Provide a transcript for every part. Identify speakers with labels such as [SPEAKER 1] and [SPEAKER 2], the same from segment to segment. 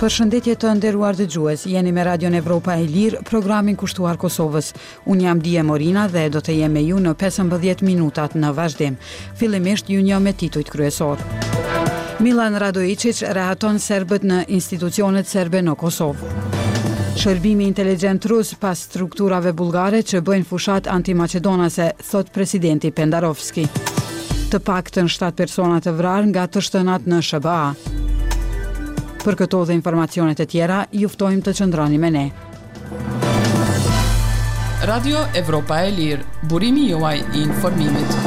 [SPEAKER 1] Përshëndetje të nderuar dëgjues, jeni me Radion Evropa e Lirë, programin kushtuar Kosovës. Unë jam Dije Morina dhe do të jem me ju në 15 minutat në vazhdim. Fillimisht ju njoh me titujt kryesor. Milan Radojičić rehaton serbët në institucionet serbe në Kosovë. Shërbimi inteligjent rus pas strukturave bullgare që bëjnë fushat antimaqedonase, thot presidenti Pendarovski. Të paktën 7 persona të vrarë nga të shtënat në SBA. Për këto dhe informacionet e tjera, juftojmë të qëndroni me ne.
[SPEAKER 2] Radio Evropa e Lirë, burimi juaj I informimit.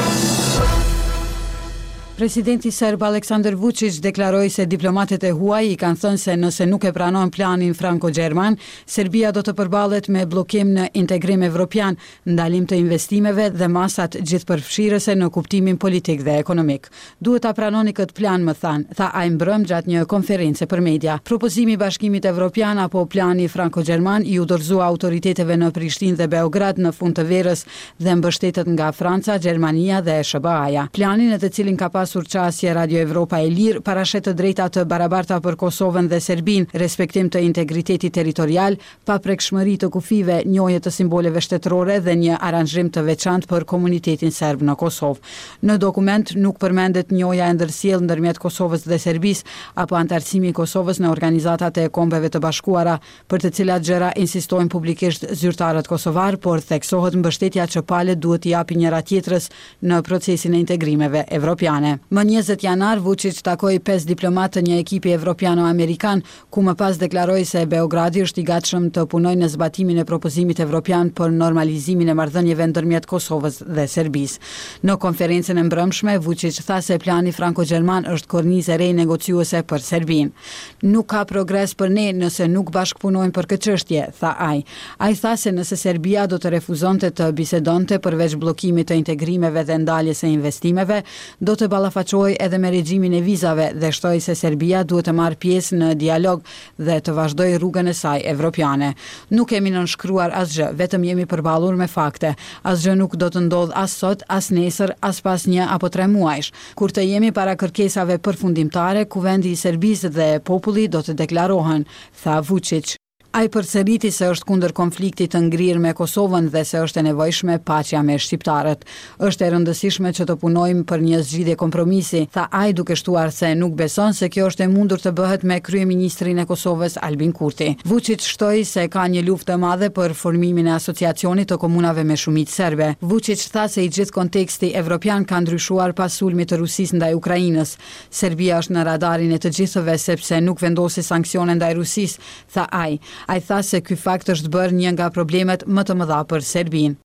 [SPEAKER 1] Presidenti serb Aleksandar Vučić deklaroi se diplomatët e huaj I kanë thënë se nëse nuk e pranon planin franko-gjerman, Serbia do të përballet me bllokim në integrim evropian, ndalim të investimeve dhe masat gjithëpërfshirëse në kuptimin politik dhe ekonomik. Duhet ta pranoni këtë plan, më tha ai mbrëm gjatë një konferencë për media. Propozimi I Bashkimit Evropian apo plani franko-gjerman I u dorëzua autoriteteve në Prishtinë dhe Beograd në fund të verës dhe mbështetet nga Franca, Gjermania dhe SBA-ja. Planin e të cilin ka pasur qasje Radio Evropa e Lirë parashet të drejta të barabarta për Kosovën dhe Serbin, respektim të integritetit territorial, pa prekshmëri të kufive, njohje të simboleve shtetërore dhe një aranzhim të veçantë për komunitetin serb në Kosovë. Në dokument nuk përmendet njohja e ndërsjellë ndërmjet Kosovës dhe Serbisë apo antarësimi I Kosovës në organizatat e Kombeve të Bashkuara, për të cilat gjëra insistojnë publikisht zyrtarët kosovar, por theksohet mbështetja që palët duhet I japi njëra tjetrës në procesin e integrimeve evropiane. Më 20 janar, Vučić takoi 5 diplomatë të një ekipi evropiano-amerikan, ku më pas deklaroi se Beogradi është I gatshëm të punojë në zbatimin e propozimit evropian për normalizimin e marrëdhënieve ndërmjet Kosovës dhe Serbisë. Në konferencën e mbrëmshme, Vučić tha se plani franko-gjerman është kornizë e re negociuese për Serbinë. Nuk ka progres për ne nëse nuk bashkëpunojmë për këtë çështje, tha ai. Ai tha se nëse Serbia do të refuzonte të bisedonte përveç bllokimit të integrimeve dhe ndaljes së investimeve, do të ballafaqohej edhe me regjimin e vizave dhe shtoi se Serbia duhet të marrë pjesë në dialog dhe të vazhdojë rrugën e saj evropiane. Nuk kemi nënshkruar asgjë, vetëm jemi përballur me fakte. Asgjë nuk do të ndodh as sot, as nesër, as pas 1 apo 3 muajsh. Kur të jemi para kërkesave përfundimtare, kuvendi I Serbisë dhe populli do të deklarohen, tha Vučić. Ai përsëriti se është kundër konfliktit të ngrirë me Kosovën dhe se është e nevojshme paqja me shqiptarët. Është e rëndësishme që të punojmë për një zgjidhje kompromisi, tha ai duke shtuar se nuk beson se kjo është e mundur të bëhet me kryeministrin e Kosovës Albin Kurti. Vučić shtoi se ka një luftë të madhe për formimin e asociacionit të komunave me shumicë serbe. Vučić tha se I gjithë konteksti evropian ka ndryshuar pas sulmit të Rusisë ndaj Ukrainës. Serbia është në radarin e të gjithëve sepse nuk vendosi sanksione ndaj Rusisë, tha ai. Ai tha se ky fakt është bërë një nga problemet më të mëdha për Serbinë.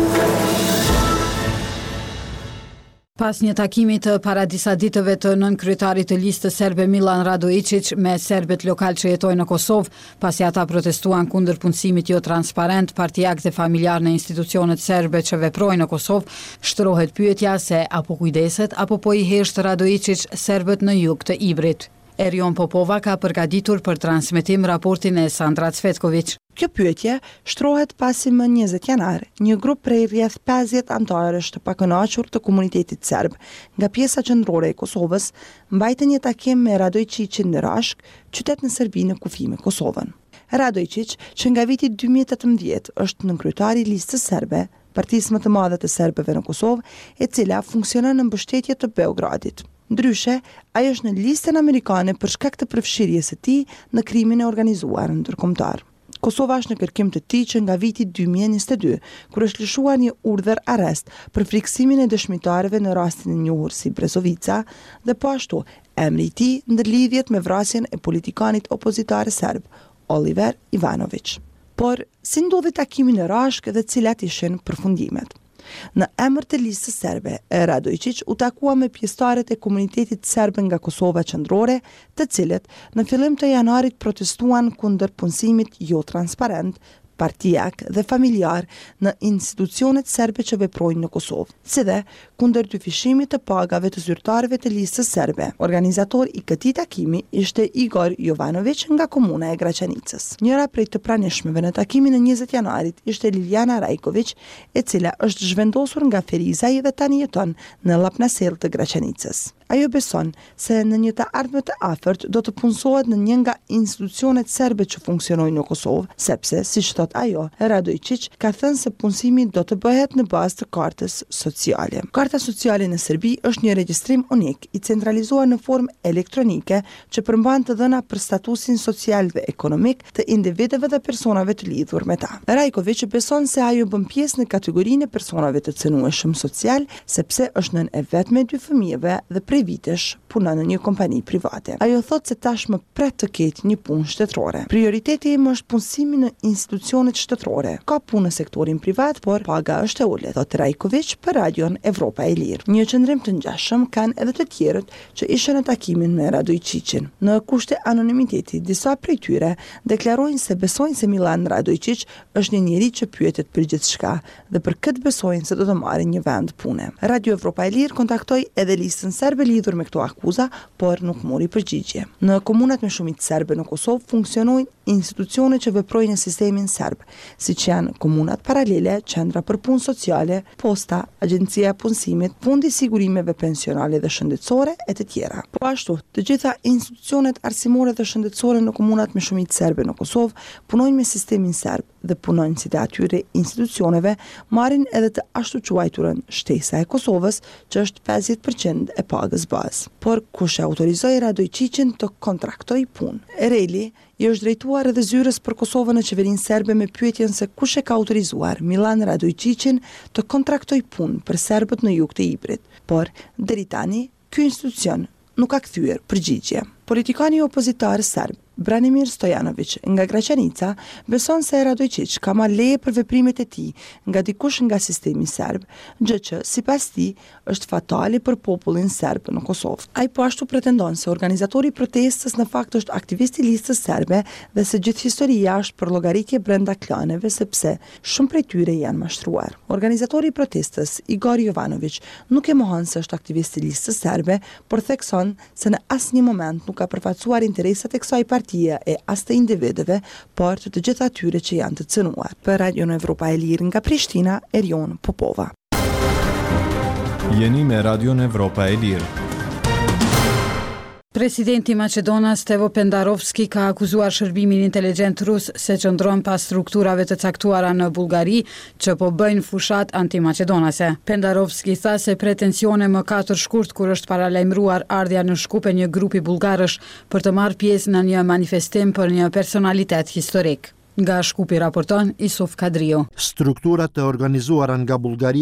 [SPEAKER 1] Pas një takimi të para disa ditëve të nënkryetarit të listës serbe Milan Radojičić me serbet lokal që jetojnë në Kosovë, pasi ata protestuan kundër punësimit jo transparent, partijak dhe familjar në institucionet serbe që veprojnë në Kosovë, shtrohet pyetja se apo kujdeset apo po I hesht Radojičić serbet në jug të Ibrit. Erion Popova ka përgatitur për transmetim raportin e Sandra Cvetković.
[SPEAKER 3] Kjo pyetje shtrohet pasi më 20 janar, një grup prej rreth 50 anëtarësh të pakënaqur të komunitetit serb nga pjesa qendrore e Kosovës mbajtën një takim me Radojičićin në Rashk, qytet në Serbi në kufi me Kosovën. Radojičić, që nga viti 2018 është nënkryetari I listës serbe, partisë më të madhe të serbëve në Kosovë, e cila funksionon në mbështetje të Beogradit. Ndryshe, ai është në listën amerikane për shkak të përfshirjes së tij në krimin e organizuar ndërkombëtar. Kosova është në kërkim të tij që nga viti 2022, kur është lëshuar një urdhër arrest për friksimin e dëshmitarëve në rastin e njohur si Brezovica dhe po ashtu emri I tij ndërlidhjet me vrasjen e politikanit opozitar serb Oliver Ivanović. Por si ndodhi takimi në Rashk dhe cilat ishin përfundimet? Në emër të listës serbe, Radojičić u takua me pjesëtarët e komunitetit serb nga Kosova qendrore, të cilët në fillim të janarit protestuan kundër punësimit jo transparent, partijak dhe familjar në institucionet serbe që veprojnë në Kosovë, si dhe kundër dyfishimit të pagave të zyrtarëve të listës serbe. Organizator I këtij takimi ishte Igor Jovanović nga komuna e Graçanicës. Njëra prej të pranishmeve në takimin e 20 janarit ishte Liljana Rajković, e cila është zhvendosur nga Ferizaj dhe tani jeton në Llapnasell të Graçanicës. Ajo beson se në një të ardhme të afërt do të punësohet në një nga institucionet serbe që funksionojnë në Kosovë, sepse, si thot ajo, Radojčić ka thënë se punësimi do të bëhet në bazë të kartës sociale. Karta sociale në Serbi është një regjistrim unik i centralizuar në formë elektronike që përmban të dhëna për statusin social dhe ekonomik të individëve dhe personave të lidhur me ta. Rajković beson se ajo bën pjesë në kategorinë e personave të cënueshëm social, sepse është nën e vetme 2 fëmijëve dhe prej vitesh punon në një kompani private. Ajo thot se tashmë pret të ketë një punë shtetërore. Prioriteti im është punësimi në institucionet shtetërore. Ka punë në sektorin privat, por paga është e ulët, thot Rajković për Radion Evropa e Lirë. Një qëndrim të ngjashëm kanë edhe të tjerët që ishin në takimin me Radojčićin. Në kushte anonimiteti, disa prej tyre deklarojnë se besojnë se Milan Radojčić është një njeri që pyetet për gjithçka dhe për këtë besojnë se do të marrin një vend pune. Radio Evropa e Lirë kontaktoi edhe listën serbe lidhur me këto akuza, por nuk mori përgjigje. Në komunat me shumicë serbe në Kosovë funksionojnë institucione që veprojnë në sistemin serb, siç janë komunat paralele, qendra për punë sociale, posta, agjencia e punësimit, fondi i sigurimeve pensionale dhe shëndetësore e të tjera. Po ashtu, të gjitha institucionet arsimore dhe shëndetësore në komunat me shumicë serbe në Kosovë punojnë me sistemin serb dhe punojnë si të atyre institucioneve marrin edhe të ashtu quajturën shtesa e Kosovës, që është 50% e pagës bazë. Por kush e autorizoi Radojčićin të kontraktoj punë? Ereli i është drejtuar edhe zyrës për Kosovën në qeverinë serbe me pyetjen se kush e ka autorizuar Milan Radojčićin të kontraktoj punë për serbët në jug të Ibrit. Por deri tani ky institucion nuk ka kthyer përgjigje. Politikani opozitar serb Branimir Stojanović nga Gračanica beson se Radojčić ka marrë leje për veprimet e tij nga dikush nga sistemi serb, gjë që sipas tij është fatale për popullin serb në Kosovë. Ai po ashtu pretendon se organizatori i protestës në fakt është aktivist i listës serbe dhe se gjithë historia është për llogaritje brenda klaneve, sepse shumë prej tyre janë mashtruar. Organizatori i protestës Igor Jovanović nuk e mohon se është aktivist i listës serbe, por thekson se në asnjë moment nuk ka përfaqësuar interesat e kësaj partie e as të individëve, por të gjithë atyre që janë të cënuar. Për Radion Evropa e Lirë nga Prishtina, Erion Popova.
[SPEAKER 4] Jeni me Radion Evropa e Lirë.
[SPEAKER 1] Presidenti i Maqedonas Stevo Pendarovski ka akuzuar shërbimin inteligjent rus se qëndron pas strukturave të caktuara në Bullgari që po bëjnë fushat anti-maqedonase. Pendarovski tha se pretensione më 4 shkurt kur është paralajmëruar ardhja në Shkupe një grupi bullgarësh për të marrë pjesë në një manifestim për një personalitet historik. Nga Shkupi raporton Isuf Kadriu.
[SPEAKER 5] Strukturat e organizuara nga Bullgaria